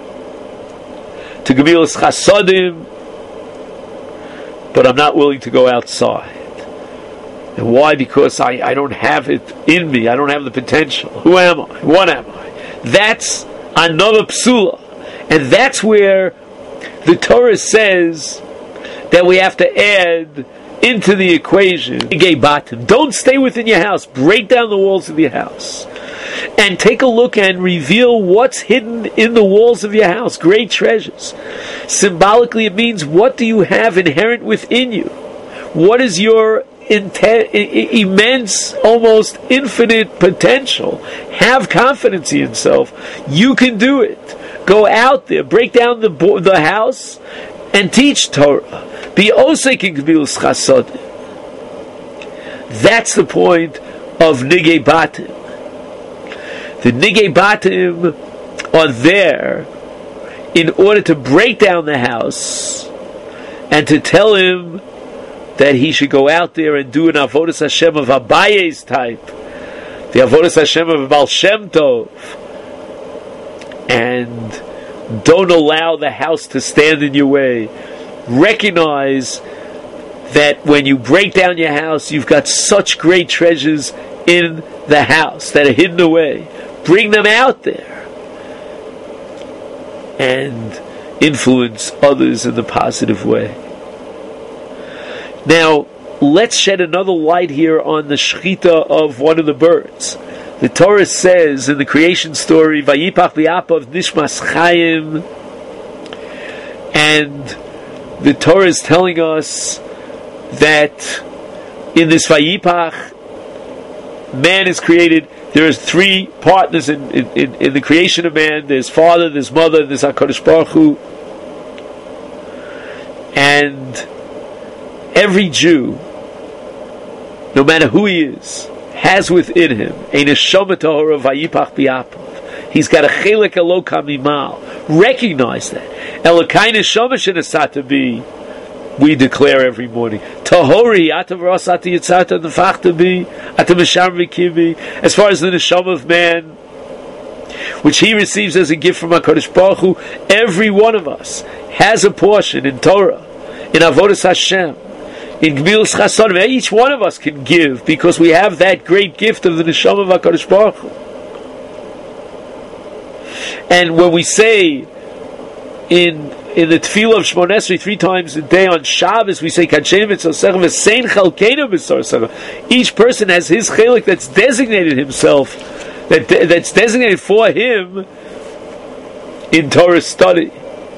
Speaker 1: to Gemilas Chasadim, but I'm not willing to go outside. And why? Because I don't have it in me. I don't have the potential. Who am I? What am I? That's another psula. And that's where the Torah says that we have to add into the equation. Don't stay within your house. Break down the walls of your house. And take a look and reveal what's hidden in the walls of your house. Great treasures. Symbolically, it means, what do you have inherent within you? What is your immense, almost infinite potential? Have confidence in yourself. You can do it. Go out there, break down the house, and teach Torah. Be osek in Gemilas Chasadim. That's the point of Nigei Batim. The Nigei Batim are there in order to break down the house and to tell him that he should go out there and do an Avodas Hashem of Abaye's type, the Avodas Hashem of Baal Shem Tov, and don't allow the house to stand in your way. Recognize that when you break down your house, you've got such great treasures in the house that are hidden away. Bring them out there and influence others in the positive way. Now, let's shed another light here on the shechita of one of the birds. The Torah says in the creation story, Vayipach v'yapav nishmas chayim, and the Torah is telling us that in this Vayipach, man is created. There are three partners in the creation of man. There's father, there's mother, and there's HaKadosh Baruch Hu. And every Jew, no matter who he is, has within him a neshama tahora vayipach biyapav. He's got a chelek elokam mimal. Recognize that. Elokai neshama shenasata bi. We declare every morning, Tahori, Atav Rasati Yitzata Nefachta Bi, Atav Misham Vikibi, as far as the neshama of man, which he receives as a gift from HaKadosh Baruch Hu, every one of us has a portion in Torah, in Avodas Hashem, In Gemilas Chasonim, each one of us can give because we have that great gift of the Neshama of HaKadosh Baruch Hu. And when we say in the Tefillah of Shmoneh Esrei 3 times a day on Shabbos, we say Kadshem Mitzvosechem V'sein Chalkeinu B'Sarosechem. Each person has his chelik that's designated himself, that's designated for him in Torah study.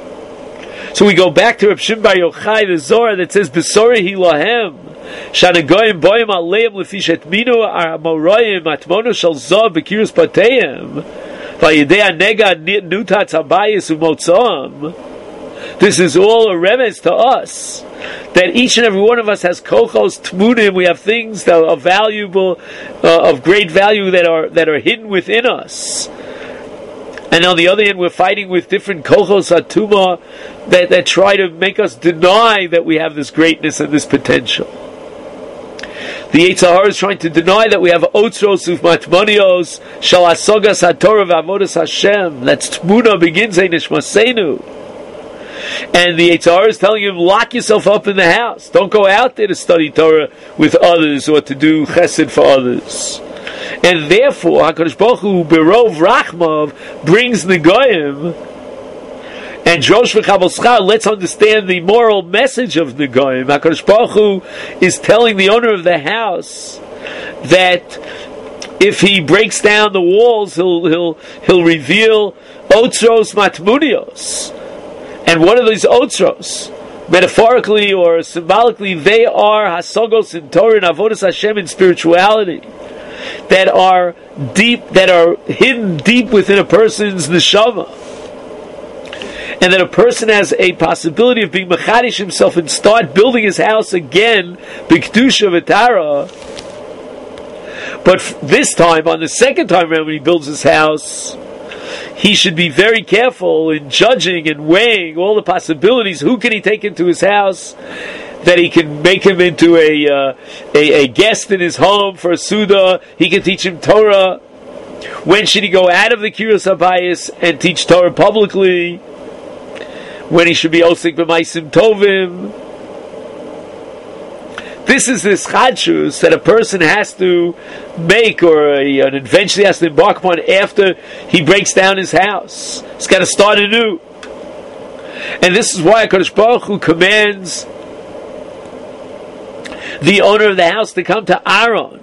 Speaker 1: So we go back to Reb Shimon Bar Yochai, the Zohar that says B'Sorei Hi Lahem Shanagoyim Boyim Aleim Lefi Shetminu Amoroyim Atmono Shel Zov B'Kirus Pateiim V'Yidei Anega Nutat Habayis U'Motzam. This is all a remez to us that each and every one of us has kochos tmunim. We have things that are valuable, of great value that are hidden within us. And on the other hand, we're fighting with different kochos atuma that try to make us deny that we have this greatness and this potential. The Yetzer Hara is trying to deny that we have otzros uvmatmonios shal asogas haTorah v'avodas Hashem. That's tmuna begins a nishmasenu. And the Yetzer Hara is telling him, lock yourself up in the house. Don't go out there to study Torah with others or to do chesed for others. And therefore, HaKadosh Baruch Hu Berov Rachmav brings the Goyim, and Drosh V'Chabal Schar lets understand the moral message of the Goyim. HaKadosh Baruch Hu is telling the owner of the house that if he breaks down the walls, he'll reveal Otzros Matmunios. And what are these Otzros? Metaphorically or symbolically, they are Hasogos in Torah and Avodas Hashem in spirituality, that are deep, that are hidden deep within a person's neshama, and that a person has a possibility of being mechadish himself and start building his house again, b'kedusha v'tara. But this time, on the second time around when he builds his house, he should be very careful in judging and weighing all the possibilities. Who can he take into his house that he can make him into a guest in his home for a Suda? He can teach him Torah. When should he go out of the Kiryos HaBayis and teach Torah publicly? When he should be Osik B'Maisim Tovim. This is this chadshus that a person has to make, or an invention he has to embark upon after he breaks down his house. He's got to start anew. And this is why HaKadosh Baruch Hu commands the owner of the house to come to Aaron.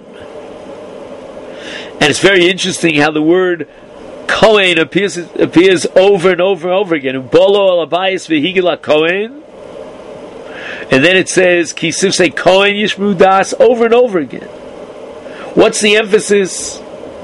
Speaker 1: And it's very interesting how the word Kohen appears over and over and over again. Bolo alabayis v'higila Kohen. And then it says, Kisif say Kohen Yishmu Das over and over again. What's the emphasis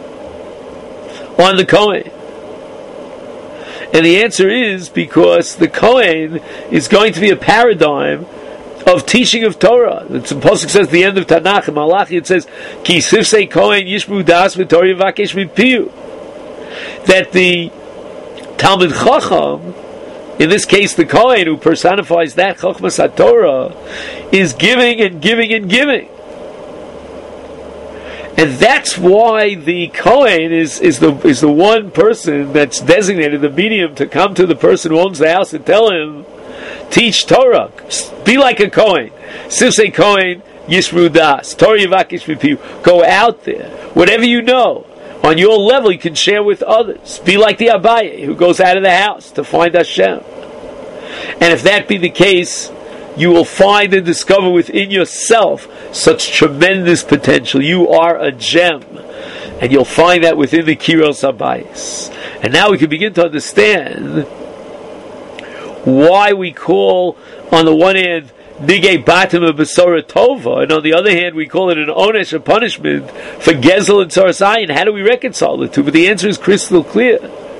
Speaker 1: on the Kohen? And the answer is because the Kohen is going to be a paradigm of teaching of Torah. The Pasuk says at the end of Tanakh, in Malachi it says, Kisif say Kohen Yishmu Das v'Torah Yvakesh Mipiyu. That the Talmid Chacham, in this case the Kohen who personifies that Chochmas HaTorah, is giving and giving and giving. And that's why the Kohen is the one person that's designated, the medium, to come to the person who owns the house and tell him, teach Torah, be like a Kohen. Sifsei Kohen Yishmu Das, Torah Yivakish Mipiyu. Go out there, whatever you know, on your level you can share with others. Be like the Abaye who goes out of the house to find Hashem. And if that be the case, you will find and discover within yourself such tremendous potential. You are a gem. And you'll find that within the Kiryos HaBayis. And now we can begin to understand why we call, on the one hand, Nigei Batim of Besora Tova, and on the other hand, we call it an onesh, a punishment for Gezel and Tzoras Ayin. How do we reconcile the two? But the answer is crystal clear.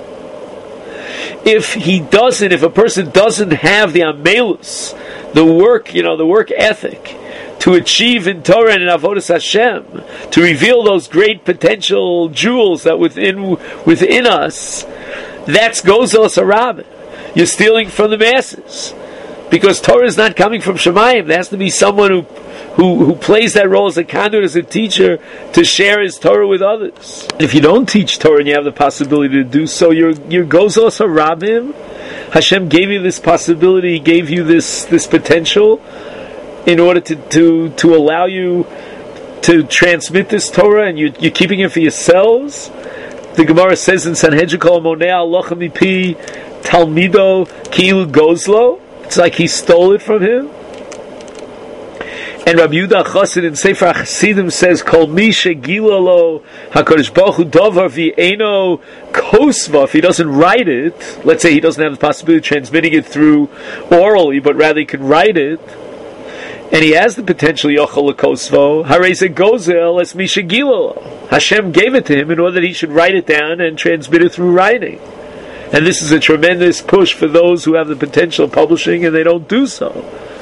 Speaker 1: If a person doesn't have the amelus, the work ethic, to achieve in Torah and in Avodas Hashem, to reveal those great potential jewels that within us, that's Gozel Sarabim. You're stealing from the masses. Because Torah is not coming from Shemayim. There has to be someone who plays that role as a conduit, as a teacher, to share his Torah with others. If you don't teach Torah and you have the possibility to do so, you're Gozel Sarabim. Hashem gave you this possibility, He gave you this potential, in order to allow you to transmit this Torah, and you're keeping it for yourselves? The Gemara says in Sanhedrin, Kol Monei Halacha Mipi Talmido Ki'ilu Gozlo. It's like he stole it from him. And Rabbi Yehuda Chassid in Sefer HaChasidim says, Kol mi shegila lo HaKadosh Baruch Hu davar v'eino kosva. If he doesn't write it, let's say he doesn't have the possibility of transmitting it through orally, but rather he can write it, and he has the potential yochel lekosvo, harei gozel es mi shegila lo. Hashem gave it to him in order that he should write it down and transmit it through writing. And this is a tremendous push for those who have the potential of publishing and they don't do so.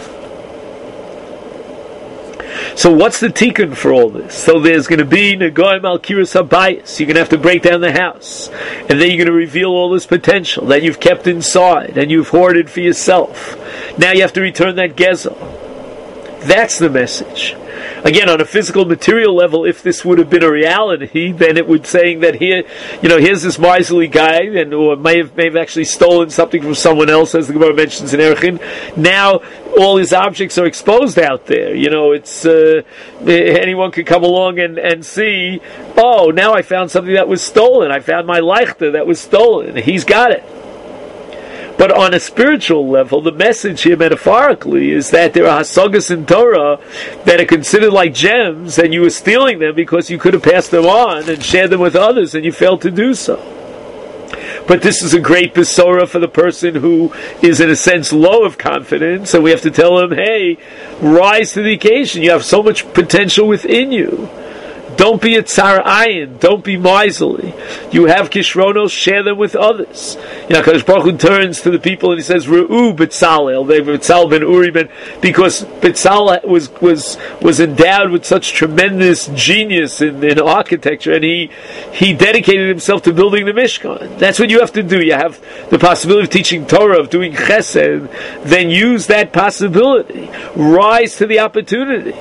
Speaker 1: So what's the tikkun for all this? So there's going to be Negoim al Kiras Habayis. You're going to have to break down the house. And then you're going to reveal all this potential that you've kept inside and you've hoarded for yourself. Now you have to return that gezel. That's the message. Again, on a physical, material level, if this would have been a reality, then it would saying that here, here's this miserly guy, or may have actually stolen something from someone else, as the Gemara mentions in Erchin. Now, all his objects are exposed out there. It's anyone could come along and see. Oh, now I found something that was stolen. I found my leichter that was stolen. He's got it. But on a spiritual level, the message here metaphorically is that there are hasagas in Torah that are considered like gems, and you were stealing them because you could have passed them on and shared them with others, and you failed to do so. But this is a great besora for the person who is, in a sense, low of confidence, and we have to tell him, hey, rise to the occasion. You have so much potential within you. Don't be a tsar ayin. Don't be miserly. You have kishronos, share them with others. Kadosh Baruch Hu turns to the people and he says, Re'u B'Tzalel. They were B'Tzalel ben Uri because B'Tzalel was endowed with such tremendous genius in architecture, and he dedicated himself to building the Mishkan. That's what you have to do. You have the possibility of teaching Torah, of doing chesed. Then use that possibility. Rise to the opportunity.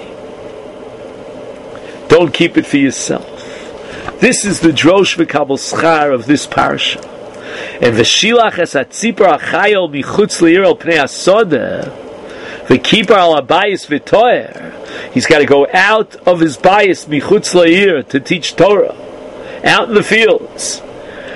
Speaker 1: Don't keep it for yourself. This is the drosh v'kabel schar of this parsha. And v'shilach es hatzipor achayol michutz le'ir al pnei hasoda v'kipar al habayis v'toer. He's got to go out of his bayis michutz le'ir to teach Torah, out in the fields.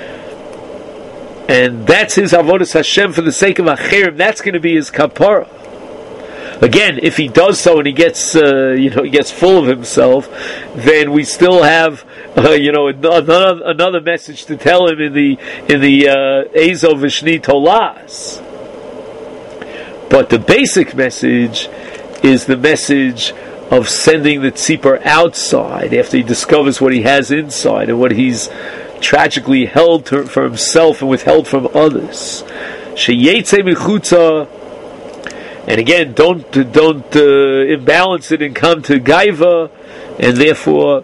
Speaker 1: And that's his avodas Hashem for the sake of achirim. That's going to be his kapara. Again, if he does so and he gets, he gets full of himself, then we still have, another message to tell him in the Ezo Vishni Tolas. But the basic message is the message of sending the tzipor outside after he discovers what he has inside and what he's tragically held for himself and withheld from others. Sheyetze michutza. And again, don't imbalance it and come to gaiva, and therefore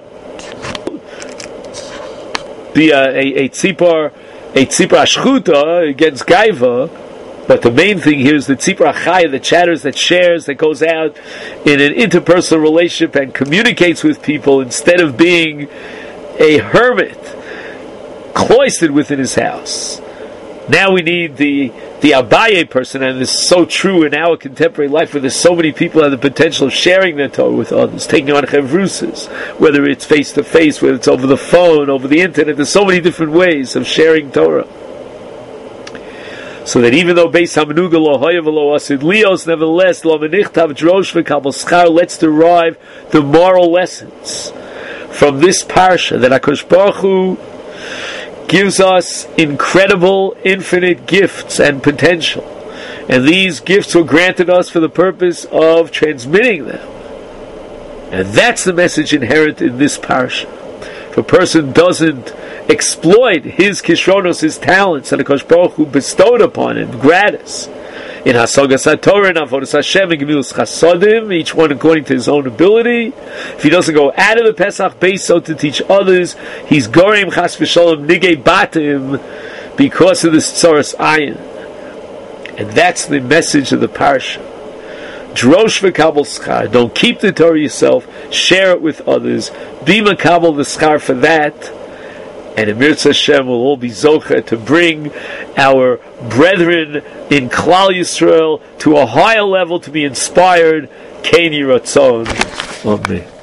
Speaker 1: be a tzipor ashchuta against gaiva. But the main thing here is the tzipor achaya that chatters, that shares, that goes out in an interpersonal relationship and communicates with people instead of being a hermit cloistered within his house. Now we need the Abaye person, and this is so true in our contemporary life, where there's so many people who have the potential of sharing their Torah with others, taking on chevrusas, whether it's face to face, whether it's over the phone, over the internet. There's so many different ways of sharing Torah. So that even though Beis Hamenuga lo hoyev lo asid lios, nevertheless lo menichtav drosh v'kabel schar, let's derive the moral lessons from this parsha that HaKadosh Baruch Hu gives us incredible, infinite gifts and potential. And these gifts were granted us for the purpose of transmitting them. And that's the message inherent in this parsha. If a person doesn't exploit his kishronos, his talents, that HaKadosh Baruch Hu bestowed upon him, gratis, in Hasagas HaTorah, in Avodas Hashem, in Gemilas Chasodim, each one according to his own ability. If he doesn't go out of the Pesach Beiso to teach others, he's Gorim Chas V'Sholom Nigei Batim because of this Tzoros Ayin. And that's the message of the parsha. Drosh v'kabel schar. Don't keep the Torah yourself. Share it with others. Be makabel the schar for that. And Emir Hashem will all be zocher to bring our brethren in Klal Yisrael to a higher level, to be inspired Keni Ratzon. Amen.